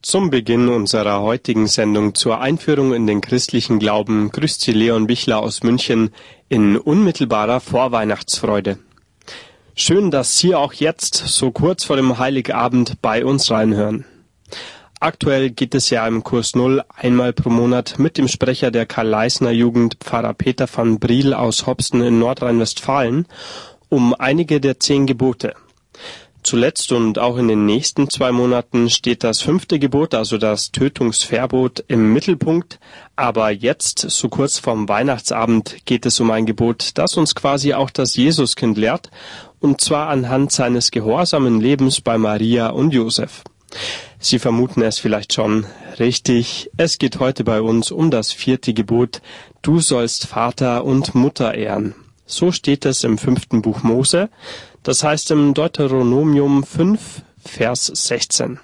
Zum Beginn unserer heutigen Sendung zur Einführung in den christlichen Glauben grüßt Sie Leon Bichler aus München in unmittelbarer Vorweihnachtsfreude. Schön, dass Sie auch jetzt, so kurz vor dem Heiligabend, bei uns reinhören. Aktuell geht es ja im Kurs Null einmal pro Monat mit dem Sprecher der Karl-Leisner-Jugend, Pfarrer Peter van Briel aus Hopsten in Nordrhein-Westfalen, um einige der 10 Gebote. Zuletzt und auch in den nächsten 2 Monaten steht das 5. Gebot, also das Tötungsverbot, im Mittelpunkt. Aber jetzt, so kurz vorm Weihnachtsabend, geht es um ein Gebot, das uns quasi auch das Jesuskind lehrt, und zwar anhand seines gehorsamen Lebens bei Maria und Josef. Sie vermuten es vielleicht schon. Richtig, es geht heute bei uns um das 4. Gebot, du sollst Vater und Mutter ehren. So steht es im 5. Buch Mose, das heißt im Deuteronomium 5, Vers 16.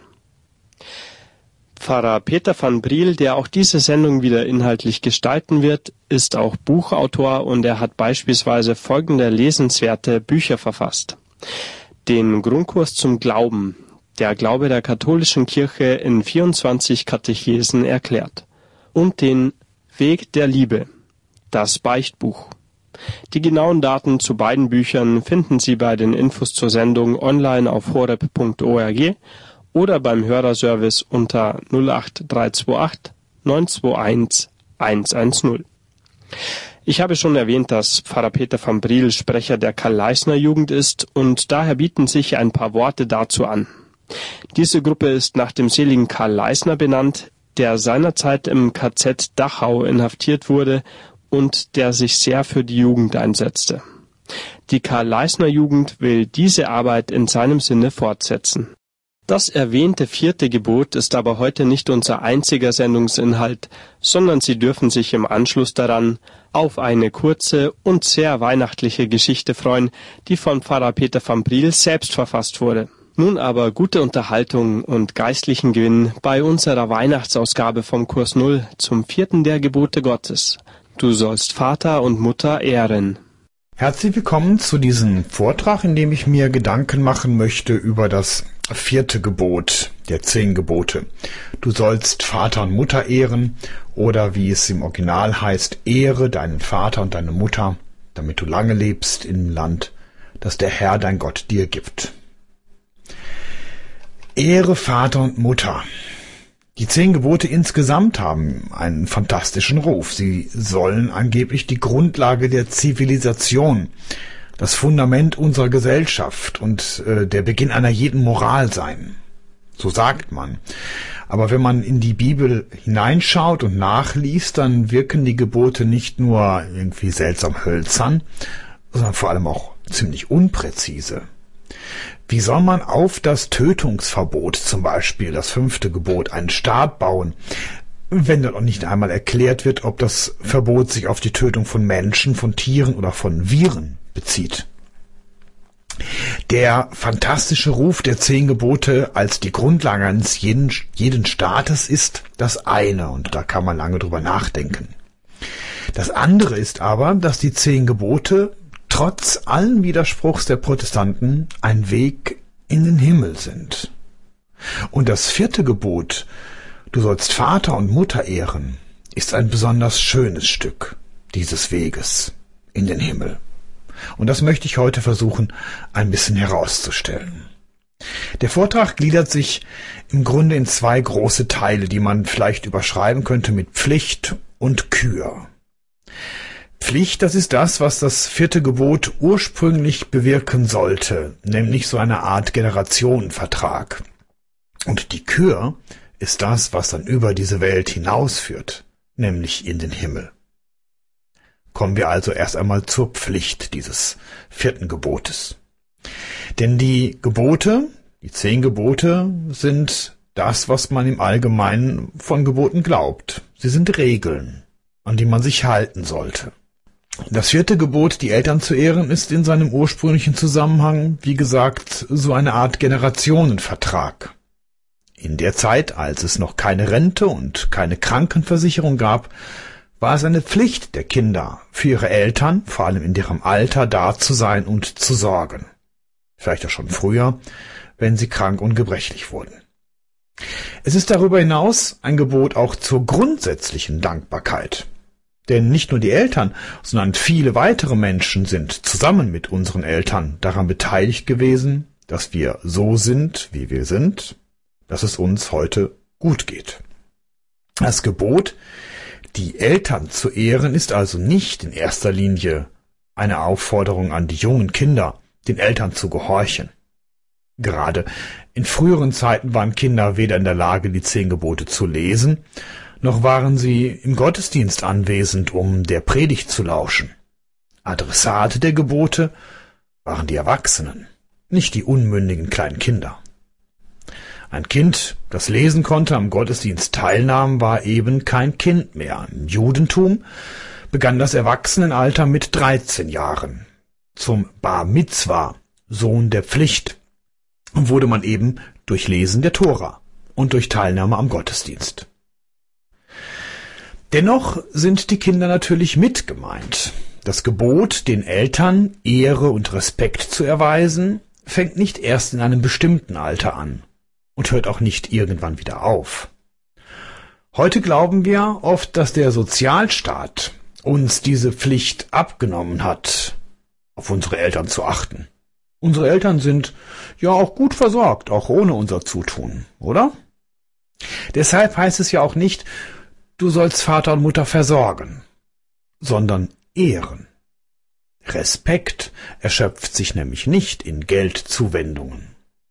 Pfarrer Peter van Briel, der auch diese Sendung wieder inhaltlich gestalten wird, ist auch Buchautor und er hat beispielsweise folgende lesenswerte Bücher verfasst. Den Grundkurs zum Glauben, der Glaube der katholischen Kirche in 24 Katechesen erklärt. Und den Weg der Liebe, das Beichtbuch. Die genauen Daten zu beiden Büchern finden Sie bei den Infos zur Sendung online auf horeb.org oder beim Hörerservice unter 08328 921 110. Ich habe schon erwähnt, dass Pfarrer Peter van Briel Sprecher der Karl-Leisner-Jugend ist und daher bieten sich ein paar Worte dazu an. Diese Gruppe ist nach dem seligen Karl Leisner benannt, der seinerzeit im KZ Dachau inhaftiert wurde und der sich sehr für die Jugend einsetzte. Die Karl-Leisner-Jugend will diese Arbeit in seinem Sinne fortsetzen. Das erwähnte 4. Gebot ist aber heute nicht unser einziger Sendungsinhalt, sondern Sie dürfen sich im Anschluss daran auf eine kurze und sehr weihnachtliche Geschichte freuen, die von Pfarrer Peter van Briel selbst verfasst wurde. Nun aber gute Unterhaltung und geistlichen Gewinn bei unserer Weihnachtsausgabe vom Kurs Null zum 4. der Gebote Gottes. Du sollst Vater und Mutter ehren. Herzlich willkommen zu diesem Vortrag, in dem ich mir Gedanken machen möchte über das 4. Gebot der 10 Gebote. Du sollst Vater und Mutter ehren, oder wie es im Original heißt, ehre deinen Vater und deine Mutter, damit du lange lebst im Land, das der Herr dein Gott dir gibt. Ehre Vater und Mutter. Die 10 Gebote insgesamt haben einen fantastischen Ruf. Sie sollen angeblich die Grundlage der Zivilisation, das Fundament unserer Gesellschaft und der Beginn einer jeden Moral sein. So sagt man. Aber wenn man in die Bibel hineinschaut und nachliest, dann wirken die Gebote nicht nur irgendwie seltsam hölzern, sondern vor allem auch ziemlich unpräzise. Wie soll man auf das Tötungsverbot, zum Beispiel das 5. Gebot, einen Staat bauen, wenn dort noch nicht einmal erklärt wird, ob das Verbot sich auf die Tötung von Menschen, von Tieren oder von Viren bezieht? Der fantastische Ruf der 10 Gebote als die Grundlage eines jeden Staates ist das eine, und da kann man lange drüber nachdenken. Das andere ist aber, dass die 10 Gebote trotz allen Widerspruchs der Protestanten ein Weg in den Himmel sind. Und das 4. Gebot, du sollst Vater und Mutter ehren, ist ein besonders schönes Stück dieses Weges in den Himmel. Und das möchte ich heute versuchen, ein bisschen herauszustellen. Der Vortrag gliedert sich im Grunde in 2 große Teile, die man vielleicht überschreiben könnte mit Pflicht und Kür. Pflicht, das ist das, was das 4. Gebot ursprünglich bewirken sollte, nämlich so eine Art Generationenvertrag. Und die Kür ist das, was dann über diese Welt hinausführt, nämlich in den Himmel. Kommen wir also erst einmal zur Pflicht dieses 4. Gebotes. Denn die Gebote, die 10 Gebote, sind das, was man im Allgemeinen von Geboten glaubt. Sie sind Regeln, an die man sich halten sollte. Das 4. Gebot, die Eltern zu ehren, ist in seinem ursprünglichen Zusammenhang, wie gesagt, so eine Art Generationenvertrag. In der Zeit, als es noch keine Rente und keine Krankenversicherung gab, war es eine Pflicht der Kinder, für ihre Eltern, vor allem in ihrem Alter, da zu sein und zu sorgen. Vielleicht auch schon früher, wenn sie krank und gebrechlich wurden. Es ist darüber hinaus ein Gebot auch zur grundsätzlichen Dankbarkeit. Denn nicht nur die Eltern, sondern viele weitere Menschen sind zusammen mit unseren Eltern daran beteiligt gewesen, dass wir so sind, wie wir sind, dass es uns heute gut geht. Das Gebot, die Eltern zu ehren, ist also nicht in erster Linie eine Aufforderung an die jungen Kinder, den Eltern zu gehorchen. Gerade in früheren Zeiten waren Kinder weder in der Lage, die 10 Gebote zu lesen, noch waren sie im Gottesdienst anwesend, um der Predigt zu lauschen. Adressate der Gebote waren die Erwachsenen, nicht die unmündigen kleinen Kinder. Ein Kind, das lesen konnte, am Gottesdienst teilnahm, war eben kein Kind mehr. Im Judentum begann das Erwachsenenalter mit 13 Jahren. Zum Bar Mitzwa, Sohn der Pflicht, wurde man eben durch Lesen der Tora und durch Teilnahme am Gottesdienst. Dennoch sind die Kinder natürlich mit gemeint. Das Gebot, den Eltern Ehre und Respekt zu erweisen, fängt nicht erst in einem bestimmten Alter an und hört auch nicht irgendwann wieder auf. Heute glauben wir oft, dass der Sozialstaat uns diese Pflicht abgenommen hat, auf unsere Eltern zu achten. Unsere Eltern sind ja auch gut versorgt, auch ohne unser Zutun, oder? Deshalb heißt es ja auch nicht, du sollst Vater und Mutter versorgen, sondern ehren. Respekt erschöpft sich nämlich nicht in Geldzuwendungen.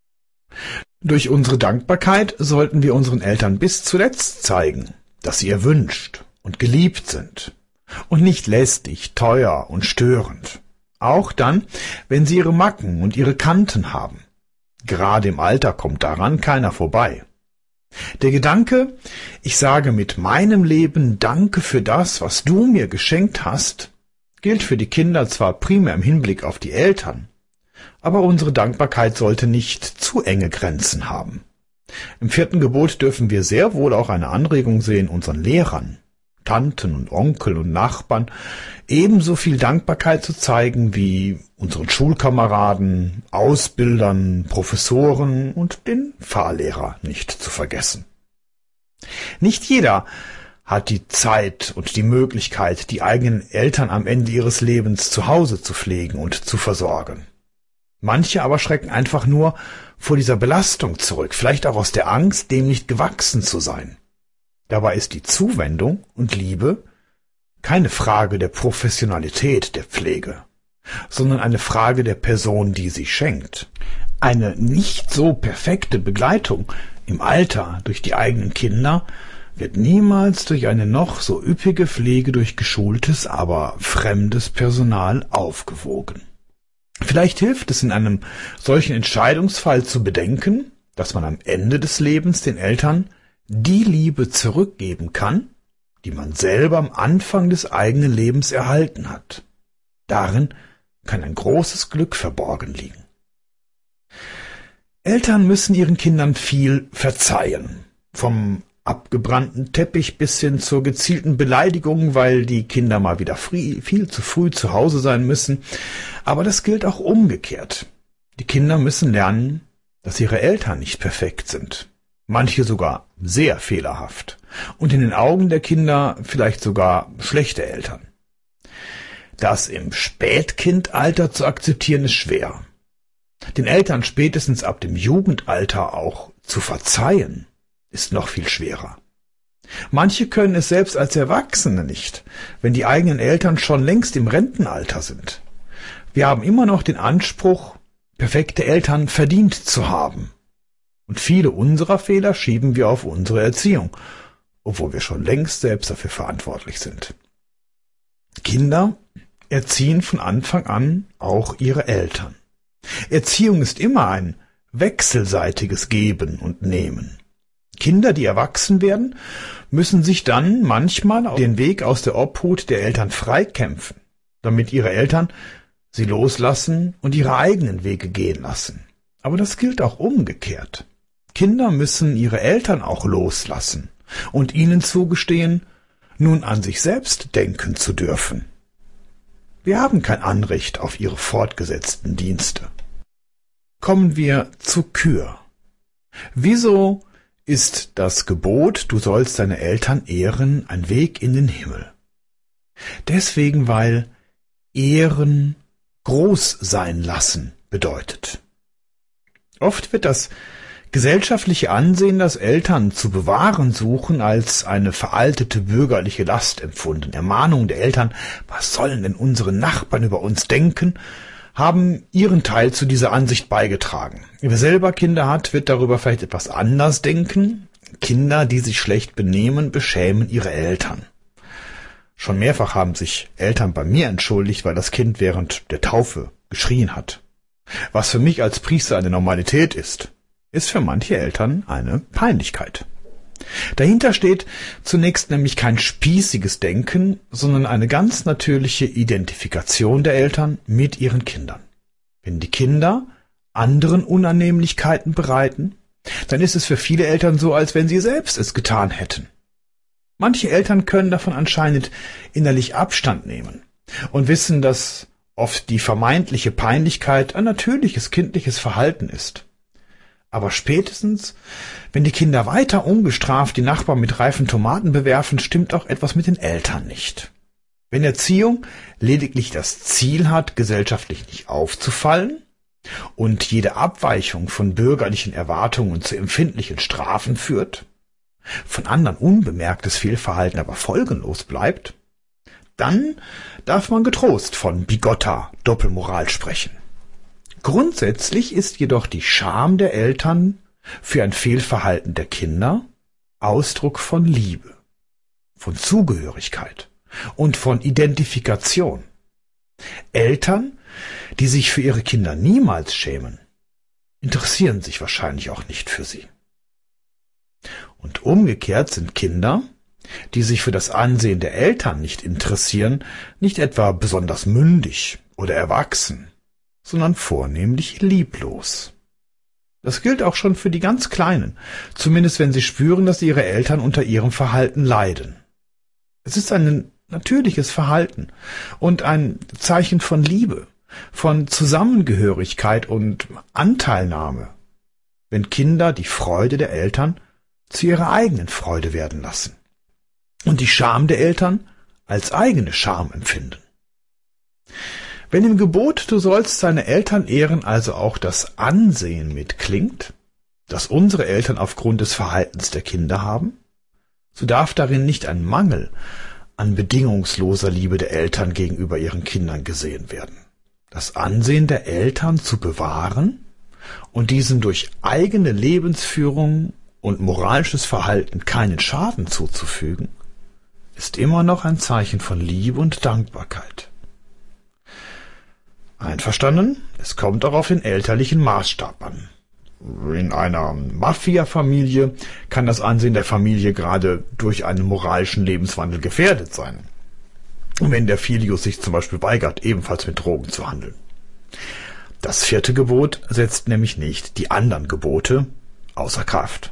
Durch unsere Dankbarkeit sollten wir unseren Eltern bis zuletzt zeigen, dass sie erwünscht und geliebt sind und nicht lästig, teuer und störend. Auch dann, wenn sie ihre Macken und ihre Kanten haben. Gerade im Alter kommt daran keiner vorbei. Der Gedanke, ich sage mit meinem Leben Danke für das, was du mir geschenkt hast, gilt für die Kinder zwar primär im Hinblick auf die Eltern, aber unsere Dankbarkeit sollte nicht zu enge Grenzen haben. Im 4. Gebot dürfen wir sehr wohl auch eine Anregung sehen, unseren Lehrern, Tanten und Onkel und Nachbarn ebenso viel Dankbarkeit zu zeigen wie unseren Schulkameraden, Ausbildern, Professoren und den Fahrlehrer nicht zu vergessen. Nicht jeder hat die Zeit und die Möglichkeit, die eigenen Eltern am Ende ihres Lebens zu Hause zu pflegen und zu versorgen. Manche aber schrecken einfach nur vor dieser Belastung zurück, vielleicht auch aus der Angst, dem nicht gewachsen zu sein. Dabei ist die Zuwendung und Liebe keine Frage der Professionalität der Pflege, sondern eine Frage der Person, die sie schenkt. Eine nicht so perfekte Begleitung im Alter durch die eigenen Kinder wird niemals durch eine noch so üppige Pflege durch geschultes, aber fremdes Personal aufgewogen. Vielleicht hilft es in einem solchen Entscheidungsfall zu bedenken, dass man am Ende des Lebens den Eltern die Liebe zurückgeben kann, die man selber am Anfang des eigenen Lebens erhalten hat. Darin kann ein großes Glück verborgen liegen. Eltern müssen ihren Kindern viel verzeihen. Vom abgebrannten Teppich bis hin zur gezielten Beleidigung, weil die Kinder mal wieder viel zu früh zu Hause sein müssen. Aber das gilt auch umgekehrt. Die Kinder müssen lernen, dass ihre Eltern nicht perfekt sind. Manche sogar sehr fehlerhaft und in den Augen der Kinder vielleicht sogar schlechte Eltern. Das im Spätkindalter zu akzeptieren ist schwer. Den Eltern spätestens ab dem Jugendalter auch zu verzeihen, ist noch viel schwerer. Manche können es selbst als Erwachsene nicht, wenn die eigenen Eltern schon längst im Rentenalter sind. Wir haben immer noch den Anspruch, perfekte Eltern verdient zu haben. Und viele unserer Fehler schieben wir auf unsere Erziehung, obwohl wir schon längst selbst dafür verantwortlich sind. Kinder erziehen von Anfang an auch ihre Eltern. Erziehung ist immer ein wechselseitiges Geben und Nehmen. Kinder, die erwachsen werden, müssen sich dann manchmal auf den Weg aus der Obhut der Eltern freikämpfen, damit ihre Eltern sie loslassen und ihre eigenen Wege gehen lassen. Aber das gilt auch umgekehrt. Kinder müssen ihre Eltern auch loslassen und ihnen zugestehen, nun an sich selbst denken zu dürfen. Wir haben kein Anrecht auf ihre fortgesetzten Dienste. Kommen wir zu Kür. Wieso ist das Gebot, du sollst deine Eltern ehren, ein Weg in den Himmel. Deswegen, weil Ehren groß sein lassen bedeutet. Oft wird das gesellschaftliche Ansehen, das Eltern zu bewahren suchen, als eine veraltete bürgerliche Last empfunden. Ermahnungen der Eltern, was sollen denn unsere Nachbarn über uns denken, haben ihren Teil zu dieser Ansicht beigetragen. Wer selber Kinder hat, wird darüber vielleicht etwas anders denken. Kinder, die sich schlecht benehmen, beschämen ihre Eltern. Schon mehrfach haben sich Eltern bei mir entschuldigt, weil das Kind während der Taufe geschrien hat. Was für mich als Priester eine Normalität ist für manche Eltern eine Peinlichkeit. Dahinter steht zunächst nämlich kein spießiges Denken, sondern eine ganz natürliche Identifikation der Eltern mit ihren Kindern. Wenn die Kinder anderen Unannehmlichkeiten bereiten, dann ist es für viele Eltern so, als wenn sie selbst es getan hätten. Manche Eltern können davon anscheinend innerlich Abstand nehmen und wissen, dass oft die vermeintliche Peinlichkeit ein natürliches kindliches Verhalten ist. Aber spätestens, wenn die Kinder weiter ungestraft die Nachbarn mit reifen Tomaten bewerfen, stimmt auch etwas mit den Eltern nicht. Wenn Erziehung lediglich das Ziel hat, gesellschaftlich nicht aufzufallen und jede Abweichung von bürgerlichen Erwartungen zu empfindlichen Strafen führt, von anderen unbemerktes Fehlverhalten aber folgenlos bleibt, dann darf man getrost von bigotter Doppelmoral sprechen. Grundsätzlich ist jedoch die Scham der Eltern für ein Fehlverhalten der Kinder Ausdruck von Liebe, von Zugehörigkeit und von Identifikation. Eltern, die sich für ihre Kinder niemals schämen, interessieren sich wahrscheinlich auch nicht für sie. Und umgekehrt sind Kinder, die sich für das Ansehen der Eltern nicht interessieren, nicht etwa besonders mündig oder erwachsen, sondern vornehmlich lieblos. Das gilt auch schon für die ganz Kleinen, zumindest wenn sie spüren, dass ihre Eltern unter ihrem Verhalten leiden. Es ist ein natürliches Verhalten und ein Zeichen von Liebe, von Zusammengehörigkeit und Anteilnahme, wenn Kinder die Freude der Eltern zu ihrer eigenen Freude werden lassen und die Scham der Eltern als eigene Scham empfinden. Wenn im Gebot, du sollst deine Eltern ehren, also auch das Ansehen mitklingt, das unsere Eltern aufgrund des Verhaltens der Kinder haben, so darf darin nicht ein Mangel an bedingungsloser Liebe der Eltern gegenüber ihren Kindern gesehen werden. Das Ansehen der Eltern zu bewahren und diesem durch eigene Lebensführung und moralisches Verhalten keinen Schaden zuzufügen, ist immer noch ein Zeichen von Liebe und Dankbarkeit. Einverstanden? Es kommt auch auf den elterlichen Maßstab an. In einer Mafia-Familie kann das Ansehen der Familie gerade durch einen moralischen Lebenswandel gefährdet sein, wenn der Filius sich zum Beispiel weigert, ebenfalls mit Drogen zu handeln. Das 4. Gebot setzt nämlich nicht die anderen Gebote außer Kraft.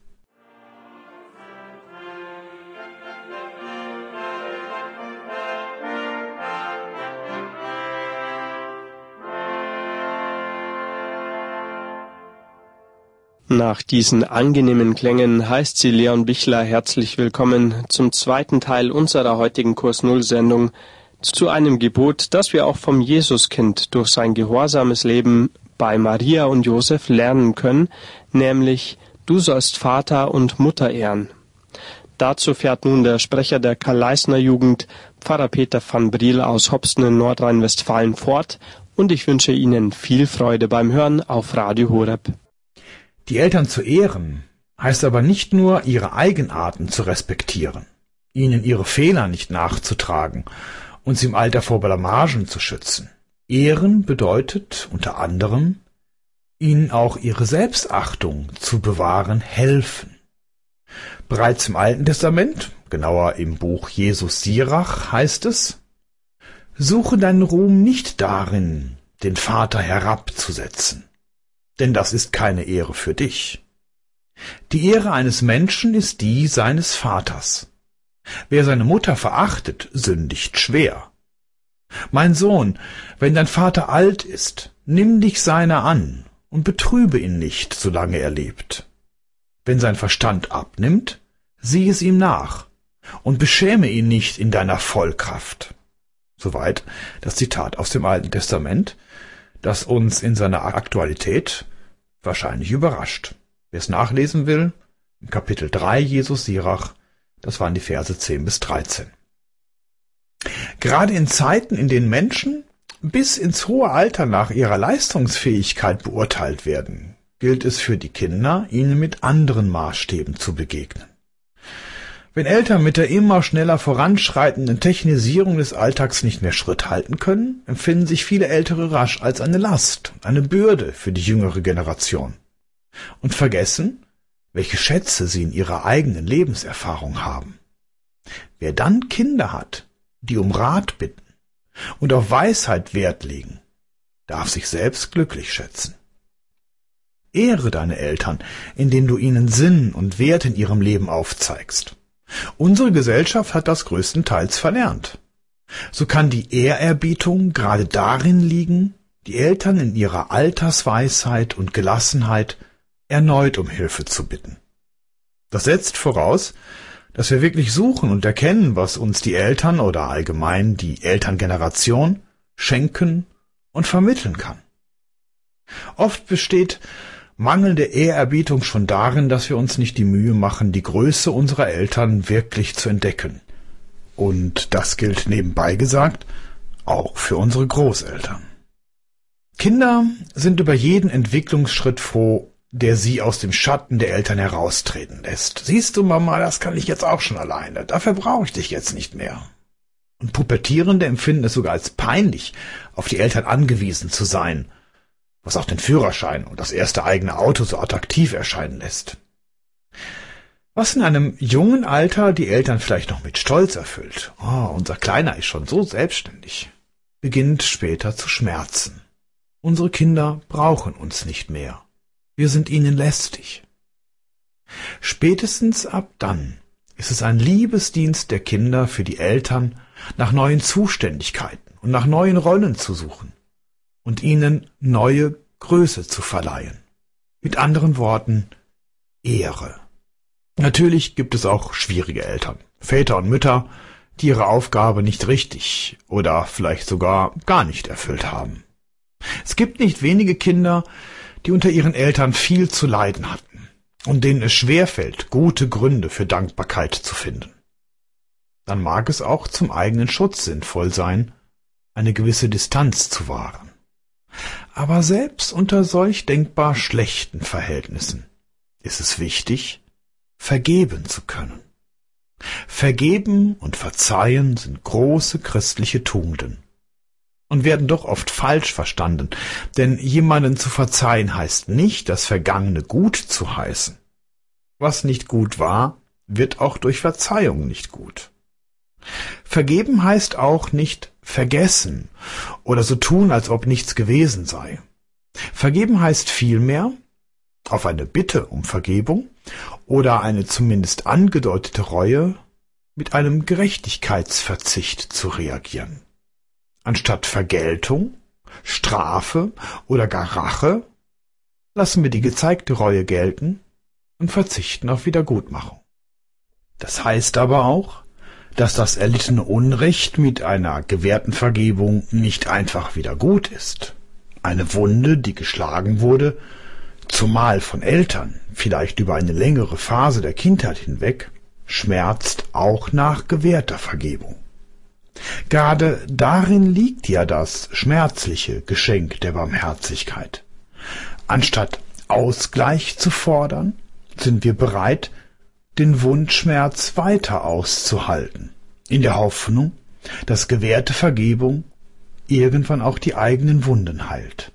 Nach diesen angenehmen Klängen heißt sie Leon Bichler herzlich willkommen zum zweiten Teil unserer heutigen Kurs Null Sendung zu einem Gebot, das wir auch vom Jesuskind durch sein gehorsames Leben bei Maria und Josef lernen können, nämlich du sollst Vater und Mutter ehren. Dazu fährt nun der Sprecher der Karl-Leisner Jugend, Pfarrer Peter van Briel aus Hopsten in Nordrhein-Westfalen fort, und ich wünsche Ihnen viel Freude beim Hören auf Radio Horeb. Die Eltern zu ehren, heißt aber nicht nur, ihre Eigenarten zu respektieren, ihnen ihre Fehler nicht nachzutragen und sie im Alter vor Blamagen zu schützen. Ehren bedeutet unter anderem, ihnen auch ihre Selbstachtung zu bewahren helfen. Bereits im Alten Testament, genauer im Buch Jesus Sirach, heißt es: Suche deinen Ruhm nicht darin, den Vater herabzusetzen, denn das ist keine Ehre für dich. Die Ehre eines Menschen ist die seines Vaters. Wer seine Mutter verachtet, sündigt schwer. Mein Sohn, wenn dein Vater alt ist, nimm dich seiner an und betrübe ihn nicht, solange er lebt. Wenn sein Verstand abnimmt, sieh es ihm nach und beschäme ihn nicht in deiner Vollkraft. Soweit das Zitat aus dem Alten Testament, das uns in seiner Aktualität wahrscheinlich überrascht. Wer es nachlesen will, im Kapitel 3 Jesus Sirach, das waren die Verse 10 bis 13. Gerade in Zeiten, in denen Menschen bis ins hohe Alter nach ihrer Leistungsfähigkeit beurteilt werden, gilt es für die Kinder, ihnen mit anderen Maßstäben zu begegnen. Wenn Eltern mit der immer schneller voranschreitenden Technisierung des Alltags nicht mehr Schritt halten können, empfinden sich viele Ältere rasch als eine Last, eine Bürde für die jüngere Generation und vergessen, welche Schätze sie in ihrer eigenen Lebenserfahrung haben. Wer dann Kinder hat, die um Rat bitten und auf Weisheit Wert legen, darf sich selbst glücklich schätzen. Ehre deine Eltern, indem du ihnen Sinn und Wert in ihrem Leben aufzeigst. Unsere Gesellschaft hat das größtenteils verlernt. So kann die Ehrerbietung gerade darin liegen, die Eltern in ihrer Altersweisheit und Gelassenheit erneut um Hilfe zu bitten. Das setzt voraus, dass wir wirklich suchen und erkennen, was uns die Eltern oder allgemein die Elterngeneration schenken und vermitteln kann. Oft besteht mangelnde Ehrerbietung schon darin, dass wir uns nicht die Mühe machen, die Größe unserer Eltern wirklich zu entdecken. Und das gilt nebenbei gesagt auch für unsere Großeltern. Kinder sind über jeden Entwicklungsschritt froh, der sie aus dem Schatten der Eltern heraustreten lässt. Siehst du, Mama, das kann ich jetzt auch schon alleine. Dafür brauche ich dich jetzt nicht mehr. Und Pubertierende empfinden es sogar als peinlich, auf die Eltern angewiesen zu sein, was auch den Führerschein und das erste eigene Auto so attraktiv erscheinen lässt. Was in einem jungen Alter die Eltern vielleicht noch mit Stolz erfüllt, unser Kleiner ist schon so selbstständig, beginnt später zu schmerzen. Unsere Kinder brauchen uns nicht mehr. Wir sind ihnen lästig. Spätestens ab dann ist es ein Liebesdienst der Kinder für die Eltern, nach neuen Zuständigkeiten und nach neuen Rollen zu suchen und ihnen neue Größe zu verleihen. Mit anderen Worten, Ehre. Natürlich gibt es auch schwierige Eltern, Väter und Mütter, die ihre Aufgabe nicht richtig oder vielleicht sogar gar nicht erfüllt haben. Es gibt nicht wenige Kinder, die unter ihren Eltern viel zu leiden hatten und denen es schwerfällt, gute Gründe für Dankbarkeit zu finden. Dann mag es auch zum eigenen Schutz sinnvoll sein, eine gewisse Distanz zu wahren. Aber selbst unter solch denkbar schlechten Verhältnissen ist es wichtig, vergeben zu können. Vergeben und verzeihen sind große christliche Tugenden und werden doch oft falsch verstanden, denn jemanden zu verzeihen heißt nicht, das Vergangene gut zu heißen. Was nicht gut war, wird auch durch Verzeihung nicht gut. Vergeben heißt auch nicht vergessen oder so tun, als ob nichts gewesen sei. Vergeben heißt vielmehr, auf eine Bitte um Vergebung oder eine zumindest angedeutete Reue mit einem Gerechtigkeitsverzicht zu reagieren. Anstatt Vergeltung, Strafe oder gar Rache lassen wir die gezeigte Reue gelten und verzichten auf Wiedergutmachung. Das heißt aber auch, dass das erlittene Unrecht mit einer gewährten Vergebung nicht einfach wieder gut ist. Eine Wunde, die geschlagen wurde, zumal von Eltern, vielleicht über eine längere Phase der Kindheit hinweg, schmerzt auch nach gewährter Vergebung. Gerade darin liegt ja das schmerzliche Geschenk der Barmherzigkeit. Anstatt Ausgleich zu fordern, sind wir bereit, den Wundschmerz weiter auszuhalten, in der Hoffnung, dass gewährte Vergebung irgendwann auch die eigenen Wunden heilt.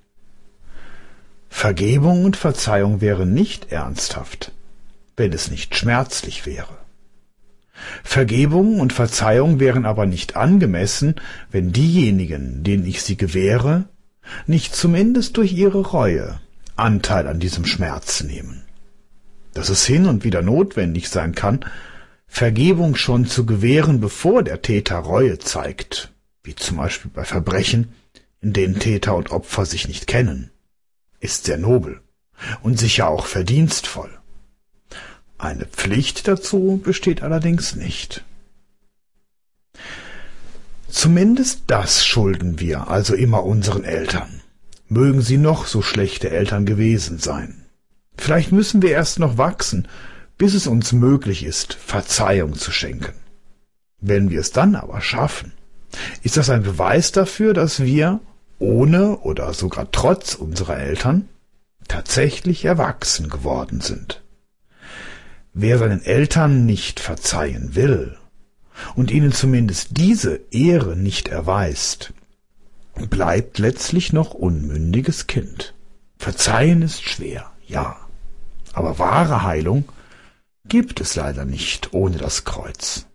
Vergebung und Verzeihung wären nicht ernsthaft, wenn es nicht schmerzlich wäre. Vergebung und Verzeihung wären aber nicht angemessen, wenn diejenigen, denen ich sie gewähre, nicht zumindest durch ihre Reue Anteil an diesem Schmerz nehmen. Dass es hin und wieder notwendig sein kann, Vergebung schon zu gewähren, bevor der Täter Reue zeigt, wie zum Beispiel bei Verbrechen, in denen Täter und Opfer sich nicht kennen, ist sehr nobel und sicher auch verdienstvoll. Eine Pflicht dazu besteht allerdings nicht. Zumindest das schulden wir also immer unseren Eltern. Mögen sie noch so schlechte Eltern gewesen sein. Vielleicht müssen wir erst noch wachsen, bis es uns möglich ist, Verzeihung zu schenken. Wenn wir es dann aber schaffen, ist das ein Beweis dafür, dass wir, ohne oder sogar trotz unserer Eltern, tatsächlich erwachsen geworden sind. Wer seinen Eltern nicht verzeihen will und ihnen zumindest diese Ehre nicht erweist, bleibt letztlich noch unmündiges Kind. Verzeihen ist schwer, ja, aber wahre Heilung gibt es leider nicht ohne das Kreuz.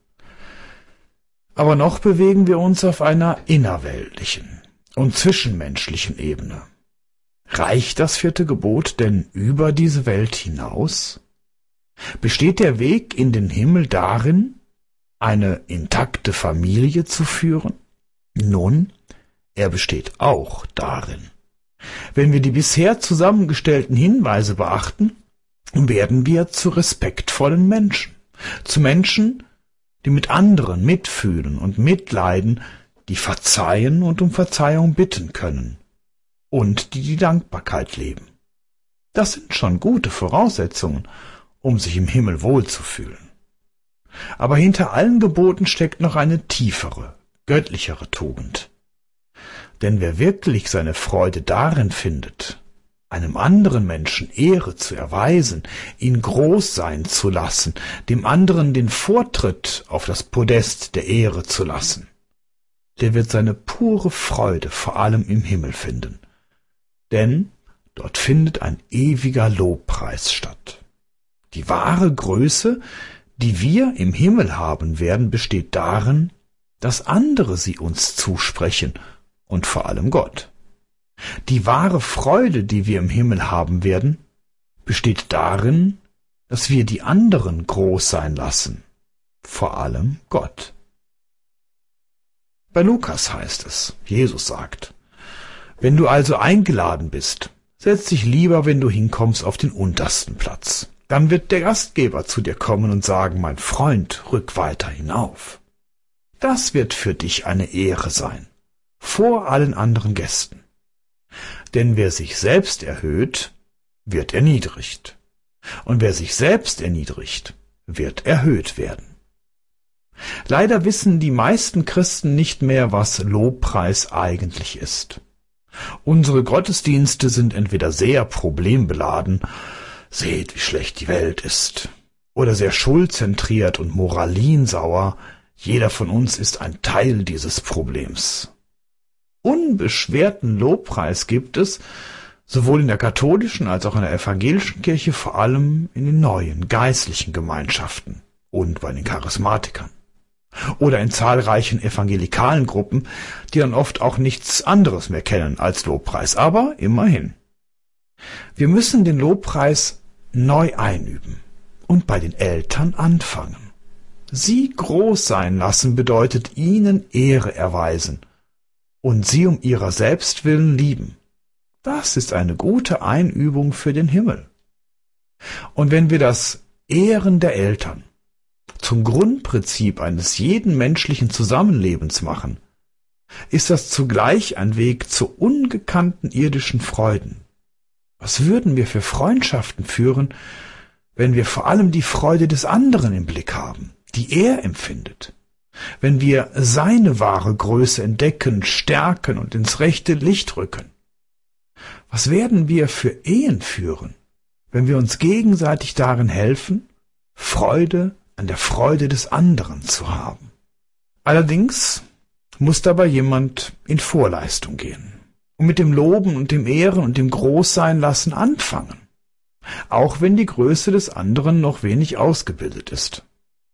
Aber noch bewegen wir uns auf einer innerweltlichen und zwischenmenschlichen Ebene. Reicht das 4. Gebot denn über diese Welt hinaus? Besteht der Weg in den Himmel darin, eine intakte Familie zu führen? Nun, er besteht auch darin. Wenn wir die bisher zusammengestellten Hinweise beachten, werden wir zu respektvollen Menschen, zu Menschen, die mit anderen mitfühlen und mitleiden, die verzeihen und um Verzeihung bitten können und die die Dankbarkeit leben. Das sind schon gute Voraussetzungen, um sich im Himmel wohlzufühlen. Aber hinter allen Geboten steckt noch eine tiefere, göttlichere Tugend. Denn wer wirklich seine Freude darin findet, einem anderen Menschen Ehre zu erweisen, ihn groß sein zu lassen, dem anderen den Vortritt auf das Podest der Ehre zu lassen, der wird seine pure Freude vor allem im Himmel finden. Denn dort findet ein ewiger Lobpreis statt. Die wahre Größe, die wir im Himmel haben werden, besteht darin, dass andere sie uns zusprechen und vor allem Gott. Die wahre Freude, die wir im Himmel haben werden, besteht darin, dass wir die anderen groß sein lassen, vor allem Gott. Bei Lukas heißt es, Jesus sagt, wenn du also eingeladen bist, setz dich lieber, wenn du hinkommst, auf den untersten Platz. Dann wird der Gastgeber zu dir kommen und sagen, mein Freund, rück weiter hinauf. Das wird für dich eine Ehre sein, vor allen anderen Gästen. Denn wer sich selbst erhöht, wird erniedrigt. Und wer sich selbst erniedrigt, wird erhöht werden. Leider wissen die meisten Christen nicht mehr, was Lobpreis eigentlich ist. Unsere Gottesdienste sind entweder sehr problembeladen, seht, wie schlecht die Welt ist, oder sehr schuldzentriert und moralinsauer, jeder von uns ist ein Teil dieses Problems. Unbeschwerten Lobpreis gibt es, sowohl in der katholischen als auch in der evangelischen Kirche, vor allem in den neuen geistlichen Gemeinschaften und bei den Charismatikern. Oder in zahlreichen evangelikalen Gruppen, die dann oft auch nichts anderes mehr kennen als Lobpreis, aber immerhin. Wir müssen den Lobpreis neu einüben und bei den Eltern anfangen. Sie groß sein lassen bedeutet ihnen Ehre erweisen und sie um ihrer selbst willen lieben. Das ist eine gute Einübung für den Himmel. Und wenn wir das Ehren der Eltern zum Grundprinzip eines jeden menschlichen Zusammenlebens machen, ist das zugleich ein Weg zu ungekannten irdischen Freuden. Was würden wir für Freundschaften führen, wenn wir vor allem die Freude des anderen im Blick haben, die er empfindet? Wenn wir seine wahre Größe entdecken, stärken und ins rechte Licht rücken? Was werden wir für Ehen führen, wenn wir uns gegenseitig darin helfen, Freude an der Freude des anderen zu haben? Allerdings muss dabei jemand in Vorleistung gehen und mit dem Loben und dem Ehren und dem Großseinlassen anfangen, auch wenn die Größe des anderen noch wenig ausgebildet ist.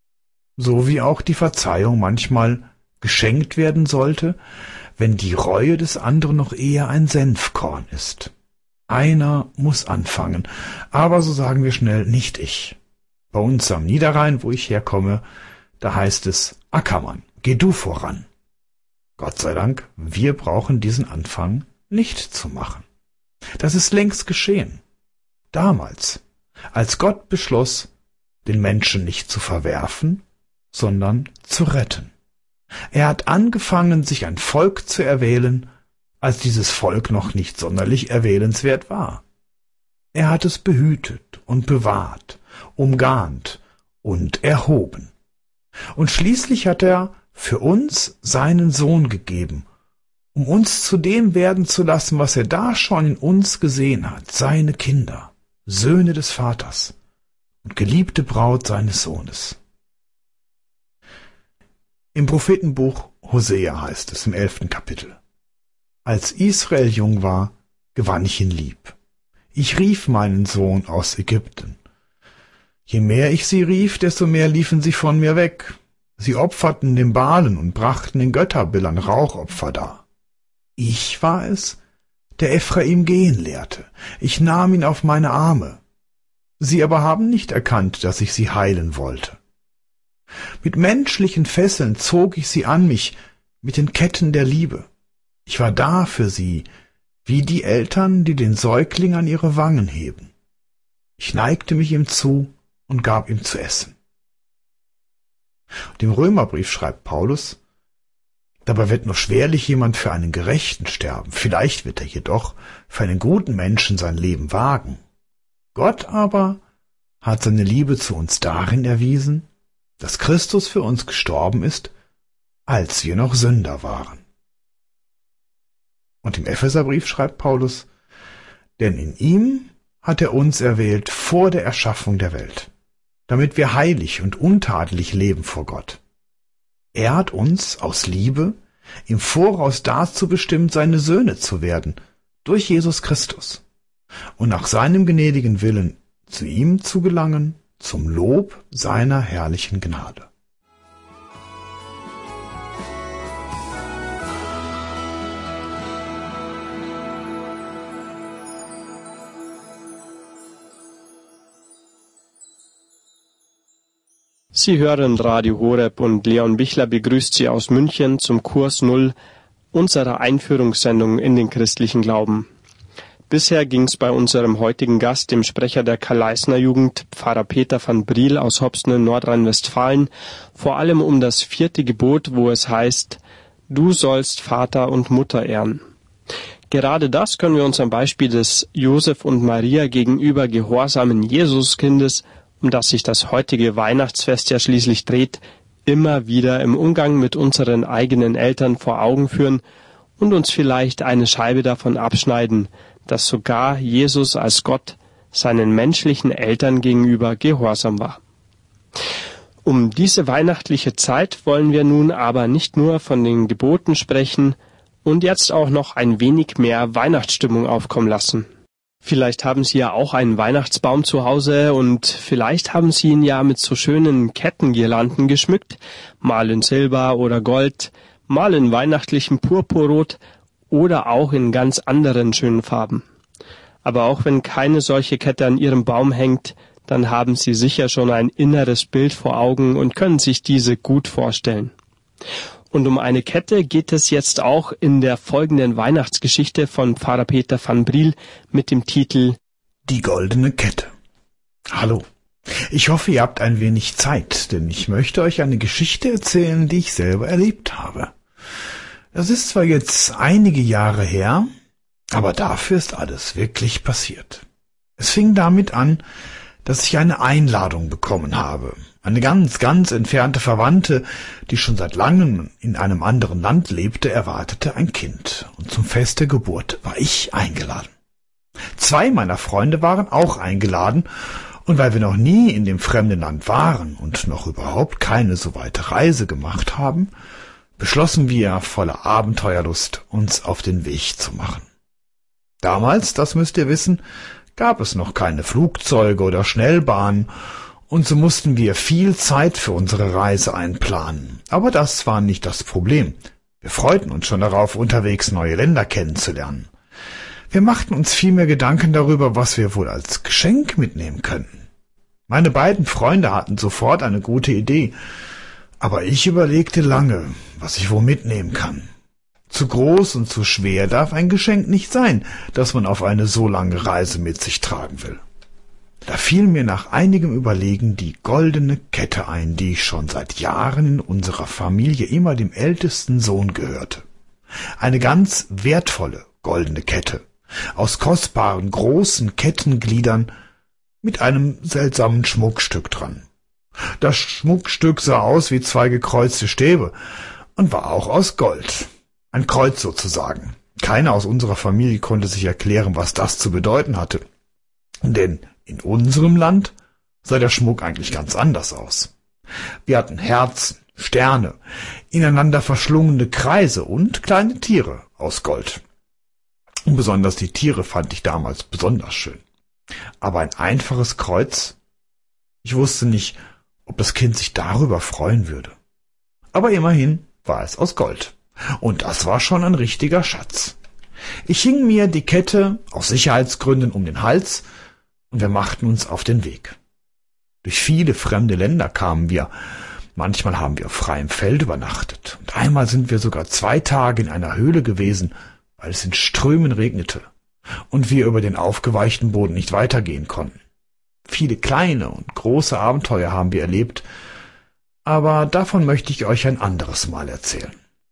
So wie auch die Verzeihung manchmal geschenkt werden sollte, wenn die Reue des anderen noch eher ein Senfkorn ist. Einer muss anfangen, aber so sagen wir schnell, nicht ich. Bei uns am Niederrhein, wo ich herkomme, da heißt es, Ackermann, geh du voran. Gott sei Dank, wir brauchen diesen Anfang nicht zu machen. Das ist längst geschehen. Damals, als Gott beschloss, den Menschen nicht zu verwerfen, sondern zu retten. Er hat angefangen, sich ein Volk zu erwählen, als dieses Volk noch nicht sonderlich erwählenswert war. Er hat es behütet und bewahrt, umgarnt und erhoben. Und schließlich hat er für uns seinen Sohn gegeben, um uns zu dem werden zu lassen, was er da schon in uns gesehen hat, seine Kinder, Söhne des Vaters und geliebte Braut seines Sohnes. Im Prophetenbuch Hosea heißt es im 11. Kapitel: Als Israel jung war, gewann ich ihn lieb. Ich rief meinen Sohn aus Ägypten. Je mehr ich sie rief, desto mehr liefen sie von mir weg. Sie opferten den Baalen und brachten den Götterbildern Rauchopfer dar. Ich war es, der Ephraim gehen lehrte. Ich nahm ihn auf meine Arme. Sie aber haben nicht erkannt, dass ich sie heilen wollte. Mit menschlichen Fesseln zog ich sie an mich, mit den Ketten der Liebe. Ich war da für sie, wie die Eltern, die den Säugling an ihre Wangen heben. Ich neigte mich ihm zu und gab ihm zu essen. Und im Römerbrief schreibt Paulus: Dabei wird nur schwerlich jemand für einen Gerechten sterben, vielleicht wird er jedoch für einen guten Menschen sein Leben wagen. Gott aber hat seine Liebe zu uns darin erwiesen, dass Christus für uns gestorben ist, als wir noch Sünder waren. Und im Epheserbrief schreibt Paulus: Denn in ihm hat er uns erwählt vor der Erschaffung der Welt, damit wir heilig und untadelig leben vor Gott. Er hat uns aus Liebe im Voraus dazu bestimmt, seine Söhne zu werden, durch Jesus Christus, und nach seinem gnädigen Willen zu ihm zu gelangen, zum Lob seiner herrlichen Gnade. Sie hören Radio Horeb und Leon Bichler begrüßt Sie aus München zum Kurs Null unserer Einführungssendung in den christlichen Glauben. Bisher ging es bei unserem heutigen Gast, dem Sprecher der Karl-Eisner Jugend, Pfarrer Peter van Briel aus Hopsne in Nordrhein-Westfalen, vor allem um das 4. Gebot, wo es heißt: Du sollst Vater und Mutter ehren. Gerade das können wir uns am Beispiel des Josef und Maria gegenüber gehorsamen Jesuskindes, um das sich das heutige Weihnachtsfest ja schließlich dreht, immer wieder im Umgang mit unseren eigenen Eltern vor Augen führen und uns vielleicht eine Scheibe davon abschneiden, dass sogar Jesus als Gott seinen menschlichen Eltern gegenüber gehorsam war. Um diese weihnachtliche Zeit wollen wir nun aber nicht nur von den Geboten sprechen und jetzt auch noch ein wenig mehr Weihnachtsstimmung aufkommen lassen. Vielleicht haben Sie ja auch einen Weihnachtsbaum zu Hause und vielleicht haben Sie ihn ja mit so schönen Kettengirlanden geschmückt, mal in Silber oder Gold, mal in weihnachtlichem Purpurrot oder auch in ganz anderen schönen Farben. Aber auch wenn keine solche Kette an Ihrem Baum hängt, dann haben Sie sicher schon ein inneres Bild vor Augen und können sich diese gut vorstellen. Und um eine Kette geht es jetzt auch in der folgenden Weihnachtsgeschichte von Pfarrer Peter van Briel mit dem Titel Die goldene Kette. Hallo, ich hoffe, ihr habt ein wenig Zeit, denn ich möchte euch eine Geschichte erzählen, die ich selber erlebt habe. Das ist zwar jetzt einige Jahre her, aber dafür ist alles wirklich passiert. Es fing damit an, dass ich eine Einladung bekommen habe. Eine ganz, ganz entfernte Verwandte, die schon seit langem in einem anderen Land lebte, erwartete ein Kind. Und zum Fest der Geburt war ich eingeladen. 2 meiner Freunde waren auch eingeladen. Und weil wir noch nie in dem fremden Land waren und noch überhaupt keine so weite Reise gemacht haben, beschlossen wir voller Abenteuerlust, uns auf den Weg zu machen. Damals, das müsst ihr wissen, gab es noch keine Flugzeuge oder Schnellbahnen, und so mussten wir viel Zeit für unsere Reise einplanen. Aber das war nicht das Problem. Wir freuten uns schon darauf, unterwegs neue Länder kennenzulernen. Wir machten uns vielmehr Gedanken darüber, was wir wohl als Geschenk mitnehmen könnten. Meine beiden Freunde hatten sofort eine gute Idee, aber ich überlegte lange, was ich wohl mitnehmen kann. Zu groß und zu schwer darf ein Geschenk nicht sein, das man auf eine so lange Reise mit sich tragen will. Da fiel mir nach einigem Überlegen die goldene Kette ein, die schon seit Jahren in unserer Familie immer dem ältesten Sohn gehörte. Eine ganz wertvolle goldene Kette, aus kostbaren großen Kettengliedern mit einem seltsamen Schmuckstück dran. Das Schmuckstück sah aus wie 2 gekreuzte Stäbe und war auch aus Gold. Ein Kreuz sozusagen. Keiner aus unserer Familie konnte sich erklären, was das zu bedeuten hatte. Denn in unserem Land sah der Schmuck eigentlich ganz anders aus. Wir hatten Herzen, Sterne, ineinander verschlungene Kreise und kleine Tiere aus Gold. Und besonders die Tiere fand ich damals besonders schön. Aber ein einfaches Kreuz? Ich wusste nicht, ob das Kind sich darüber freuen würde. Aber immerhin war es aus Gold. Und das war schon ein richtiger Schatz. Ich hing mir die Kette aus Sicherheitsgründen um den Hals und wir machten uns auf den Weg. Durch viele fremde Länder kamen wir. Manchmal haben wir auf freiem Feld übernachtet. Und einmal sind wir sogar 2 Tage in einer Höhle gewesen, weil es in Strömen regnete und wir über den aufgeweichten Boden nicht weitergehen konnten. Viele kleine und große Abenteuer haben wir erlebt, aber davon möchte ich euch ein anderes Mal erzählen.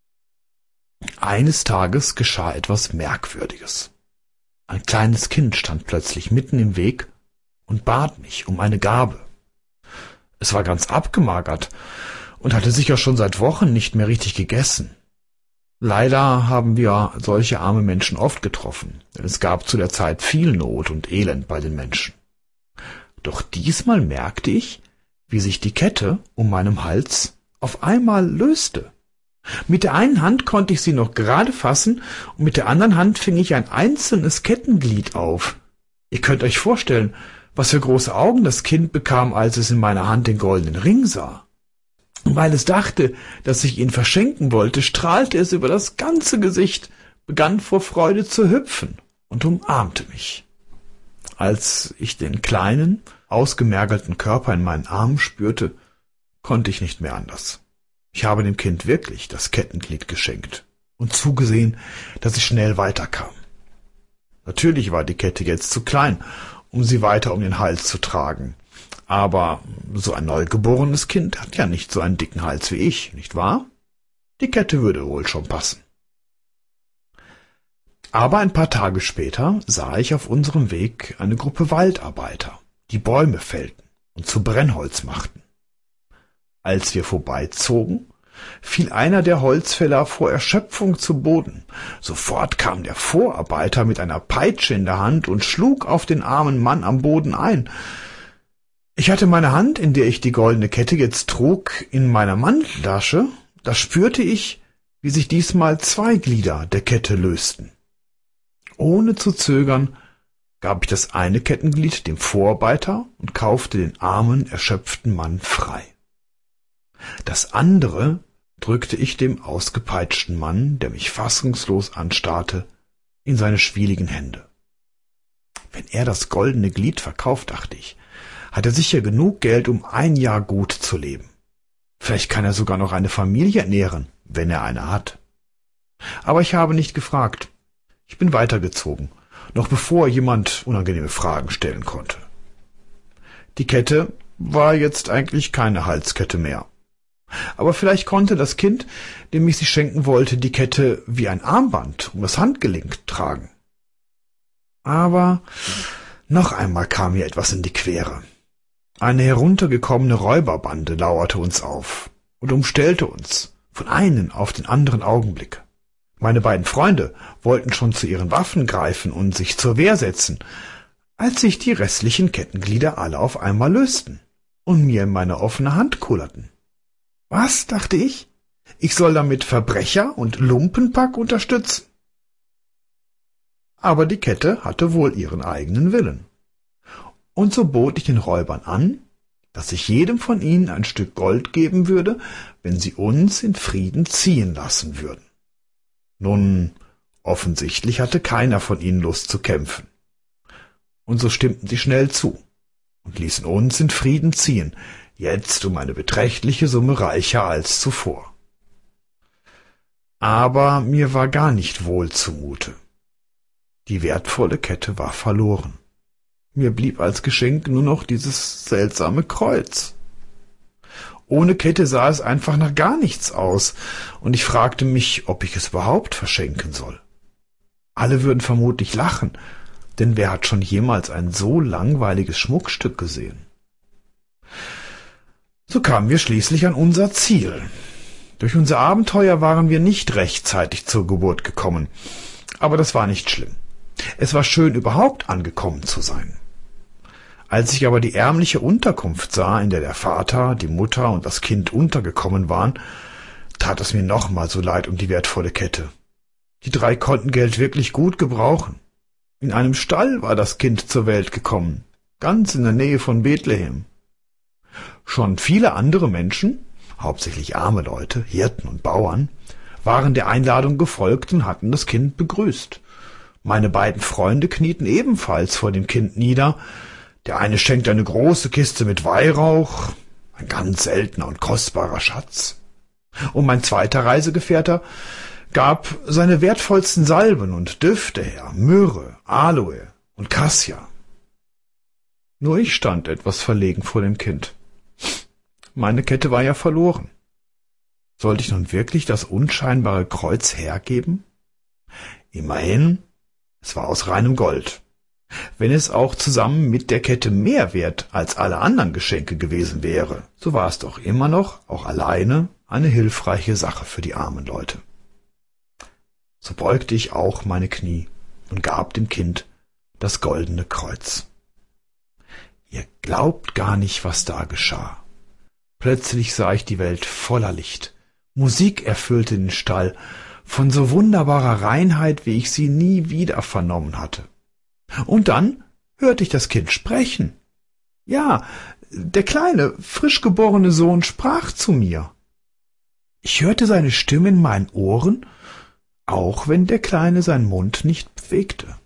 Eines Tages geschah etwas Merkwürdiges. Ein kleines Kind stand plötzlich mitten im Weg und bat mich um eine Gabe. Es war ganz abgemagert und hatte sicher schon seit Wochen nicht mehr richtig gegessen. Leider haben wir solche arme Menschen oft getroffen, denn es gab zu der Zeit viel Not und Elend bei den Menschen. Doch diesmal merkte ich, wie sich die Kette um meinem Hals auf einmal löste. Mit der einen Hand konnte ich sie noch gerade fassen und mit der anderen Hand fing ich ein einzelnes Kettenglied auf. Ihr könnt euch vorstellen, was für große Augen das Kind bekam, als es in meiner Hand den goldenen Ring sah. Und weil es dachte, dass ich ihn verschenken wollte, strahlte es über das ganze Gesicht, begann vor Freude zu hüpfen und umarmte mich. Als ich den kleinen, ausgemergelten Körper in meinen Armen spürte, konnte ich nicht mehr anders. Ich habe dem Kind wirklich das Kettenglied geschenkt und zugesehen, dass ich schnell weiterkam. Natürlich war die Kette jetzt zu klein, um sie weiter um den Hals zu tragen. Aber so ein neugeborenes Kind hat ja nicht so einen dicken Hals wie ich, nicht wahr? Die Kette würde wohl schon passen. Aber ein paar Tage später sah ich auf unserem Weg eine Gruppe Waldarbeiter, die Bäume fällten und zu Brennholz machten. Als wir vorbeizogen, fiel einer der Holzfäller vor Erschöpfung zu Boden. Sofort kam der Vorarbeiter mit einer Peitsche in der Hand und schlug auf den armen Mann am Boden ein. Ich hatte meine Hand, in der ich die goldene Kette jetzt trug, in meiner Manteltasche. Da spürte ich, wie sich diesmal 2 Glieder der Kette lösten. Ohne zu zögern gab ich das eine Kettenglied dem Vorarbeiter und kaufte den armen, erschöpften Mann frei. Das andere drückte ich dem ausgepeitschten Mann, der mich fassungslos anstarrte, in seine schwieligen Hände. Wenn er das goldene Glied verkauft, dachte ich, hat er sicher genug Geld, um 1 Jahr gut zu leben. Vielleicht kann er sogar noch eine Familie ernähren, wenn er eine hat. Aber ich habe nicht gefragt. Ich bin weitergezogen, noch bevor jemand unangenehme Fragen stellen konnte. Die Kette war jetzt eigentlich keine Halskette mehr. Aber vielleicht konnte das Kind, dem ich sie schenken wollte, die Kette wie ein Armband um das Handgelenk tragen. Aber noch einmal kam mir etwas in die Quere. Eine heruntergekommene Räuberbande lauerte uns auf und umstellte uns von einem auf den anderen Augenblick. Meine beiden Freunde wollten schon zu ihren Waffen greifen und sich zur Wehr setzen, als sich die restlichen Kettenglieder alle auf einmal lösten und mir in meine offene Hand kullerten. Was, dachte ich? Ich soll damit Verbrecher und Lumpenpack unterstützen? Aber die Kette hatte wohl ihren eigenen Willen. Und so bot ich den Räubern an, dass ich jedem von ihnen ein Stück Gold geben würde, wenn sie uns in Frieden ziehen lassen würden. Nun, offensichtlich hatte keiner von ihnen Lust zu kämpfen. Und so stimmten sie schnell zu und ließen uns in Frieden ziehen, jetzt um eine beträchtliche Summe reicher als zuvor. Aber mir war gar nicht wohl zumute. Die wertvolle Kette war verloren. Mir blieb als Geschenk nur noch dieses seltsame Kreuz. Ohne Kette sah es einfach nach gar nichts aus, und ich fragte mich, ob ich es überhaupt verschenken soll. Alle würden vermutlich lachen, denn wer hat schon jemals ein so langweiliges Schmuckstück gesehen? So kamen wir schließlich an unser Ziel. Durch unser Abenteuer waren wir nicht rechtzeitig zur Geburt gekommen, aber das war nicht schlimm. Es war schön, überhaupt angekommen zu sein. Als ich aber die ärmliche Unterkunft sah, in der der Vater, die Mutter und das Kind untergekommen waren, tat es mir nochmal so leid um die wertvolle Kette. Die 3 konnten Geld wirklich gut gebrauchen. In einem Stall war das Kind zur Welt gekommen, ganz in der Nähe von Bethlehem. Schon viele andere Menschen, hauptsächlich arme Leute, Hirten und Bauern, waren der Einladung gefolgt und hatten das Kind begrüßt. Meine beiden Freunde knieten ebenfalls vor dem Kind nieder. Der eine schenkte eine große Kiste mit Weihrauch, ein ganz seltener und kostbarer Schatz. Und mein zweiter Reisegefährte gab seine wertvollsten Salben und Düfte her, Myrrhe, Aloe und Kassia. Nur ich stand etwas verlegen vor dem Kind. Meine Kette war ja verloren. Sollte ich nun wirklich das unscheinbare Kreuz hergeben? Immerhin, es war aus reinem Gold. Wenn es auch zusammen mit der Kette mehr wert als alle anderen Geschenke gewesen wäre, so war es doch immer noch, auch alleine, eine hilfreiche Sache für die armen Leute. So beugte ich auch meine Knie und gab dem Kind das goldene Kreuz. Ihr glaubt gar nicht, was da geschah. Plötzlich sah ich die Welt voller Licht. Musik erfüllte den Stall, von so wunderbarer Reinheit, wie ich sie nie wieder vernommen hatte. Und dann hörte ich das Kind sprechen. Ja, der kleine, frisch geborene Sohn sprach zu mir. Ich hörte seine Stimme in meinen Ohren, auch wenn der Kleine seinen Mund nicht bewegte.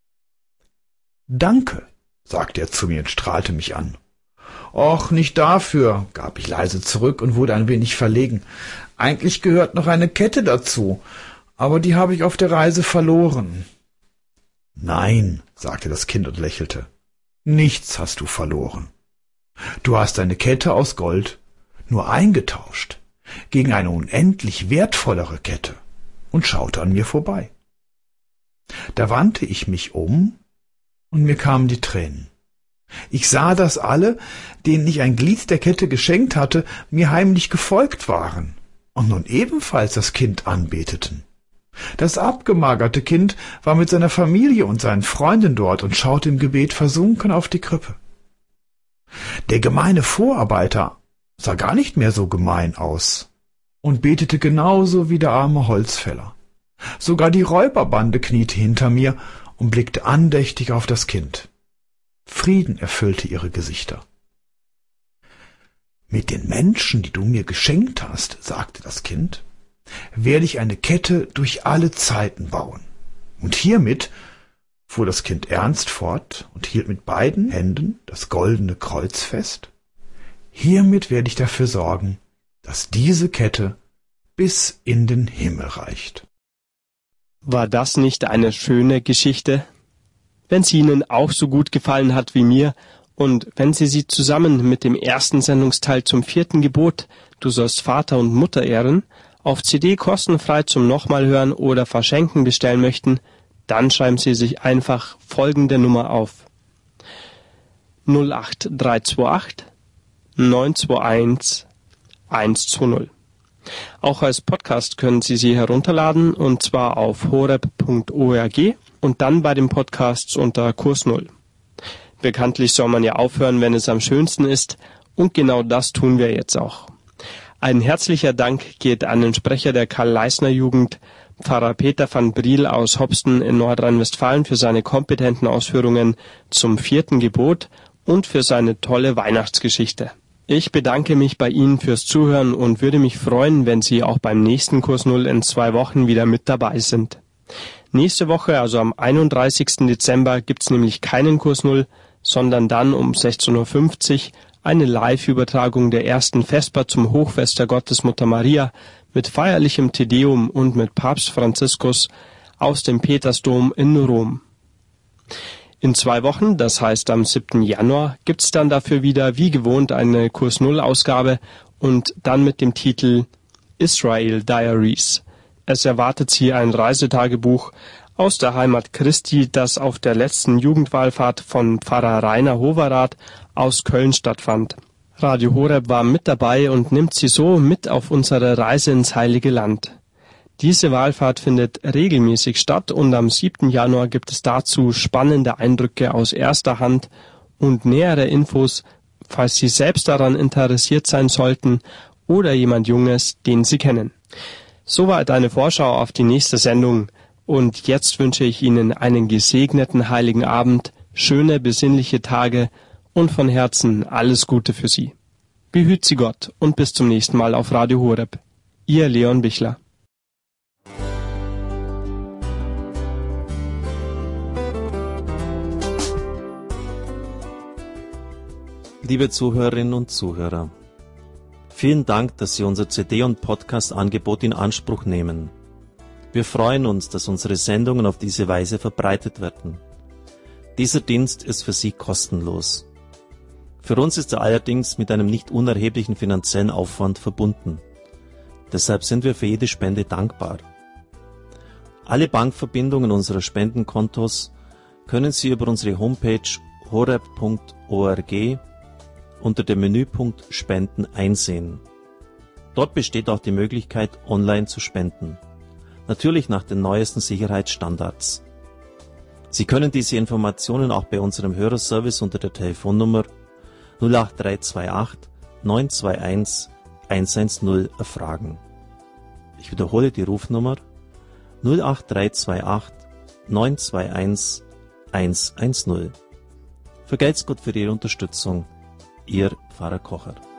»Danke«, sagte er zu mir und strahlte mich an. »Och, nicht dafür«, gab ich leise zurück und wurde ein wenig verlegen. »Eigentlich gehört noch eine Kette dazu, aber die habe ich auf der Reise verloren.« »Nein«, sagte das Kind und lächelte, »nichts hast du verloren. Du hast eine Kette aus Gold nur eingetauscht gegen eine unendlich wertvollere Kette und schaute an mir vorbei. Da wandte ich mich um und mir kamen die Tränen. Ich sah, dass alle, denen ich ein Glied der Kette geschenkt hatte, mir heimlich gefolgt waren und nun ebenfalls das Kind anbeteten. Das abgemagerte Kind war mit seiner Familie und seinen Freunden dort und schaute im Gebet versunken auf die Krippe. Der gemeine Vorarbeiter sah gar nicht mehr so gemein aus und betete genauso wie der arme Holzfäller. Sogar die Räuberbande kniete hinter mir und blickte andächtig auf das Kind. Frieden erfüllte ihre Gesichter. »Mit den Menschen, die du mir geschenkt hast«, sagte das Kind, »werde ich eine Kette durch alle Zeiten bauen. Und hiermit«, fuhr das Kind ernst fort und hielt mit beiden Händen das goldene Kreuz fest, »hiermit werde ich dafür sorgen, dass diese Kette bis in den Himmel reicht.« War das nicht eine schöne Geschichte? Wenn sie Ihnen auch so gut gefallen hat wie mir und wenn Sie sie zusammen mit dem ersten Sendungsteil zum 4. Gebot, du sollst Vater und Mutter ehren, auf CD kostenfrei zum nochmal hören oder verschenken bestellen möchten, dann schreiben Sie sich einfach folgende Nummer auf: 08328 921 120. Auch als Podcast können Sie sie herunterladen, und zwar auf horeb.org und dann bei den Podcasts unter Kurs 0. Bekanntlich soll man ja aufhören, wenn es am schönsten ist, und genau das tun wir jetzt auch. Ein herzlicher Dank geht an den Sprecher der Karl-Leisner-Jugend, Pfarrer Peter van Briel aus Hopsten in Nordrhein-Westfalen, für seine kompetenten Ausführungen zum 4. Gebot und für seine tolle Weihnachtsgeschichte. Ich bedanke mich bei Ihnen fürs Zuhören und würde mich freuen, wenn Sie auch beim nächsten Kurs 0 in 2 Wochen wieder mit dabei sind. Nächste Woche, also am 31. Dezember, gibt's nämlich keinen Kurs 0, sondern dann um 16.50 Uhr eine Live-Übertragung der ersten Vesper zum Hochfest der Gottesmutter Maria mit feierlichem Tedeum und mit Papst Franziskus aus dem Petersdom in Rom. In 2 Wochen, das heißt am 7. Januar, gibt's dann dafür wieder wie gewohnt eine Kurs Null Ausgabe und dann mit dem Titel Israel Diaries. Es erwartet Sie ein Reisetagebuch aus der Heimat Christi, das auf der letzten Jugendwallfahrt von Pfarrer Rainer Hoverath aus Köln stattfand. Radio Horeb war mit dabei und nimmt Sie so mit auf unsere Reise ins Heilige Land. Diese Wallfahrt findet regelmäßig statt und am 7. Januar gibt es dazu spannende Eindrücke aus erster Hand und nähere Infos, falls Sie selbst daran interessiert sein sollten oder jemand Junges, den Sie kennen. Soweit eine Vorschau auf die nächste Sendung und jetzt wünsche ich Ihnen einen gesegneten Heiligen Abend, schöne besinnliche Tage und von Herzen alles Gute für Sie. Behüt Sie Gott und bis zum nächsten Mal auf Radio Horeb. Ihr Leon Bichler. Liebe Zuhörerinnen und Zuhörer, vielen Dank, dass Sie unser CD- und Podcast-Angebot in Anspruch nehmen. Wir freuen uns, dass unsere Sendungen auf diese Weise verbreitet werden. Dieser Dienst ist für Sie kostenlos. Für uns ist er allerdings mit einem nicht unerheblichen finanziellen Aufwand verbunden. Deshalb sind wir für jede Spende dankbar. Alle Bankverbindungen unserer Spendenkontos können Sie über unsere Homepage horeb.org unter dem Menüpunkt Spenden einsehen. Dort besteht auch die Möglichkeit, online zu spenden. Natürlich nach den neuesten Sicherheitsstandards. Sie können diese Informationen auch bei unserem Hörerservice unter der Telefonnummer 08328 921 110 erfragen. Ich wiederhole die Rufnummer 08328 921 110. Vergelt's Gott für Ihre Unterstützung. Ihr Pfarrer Kocher.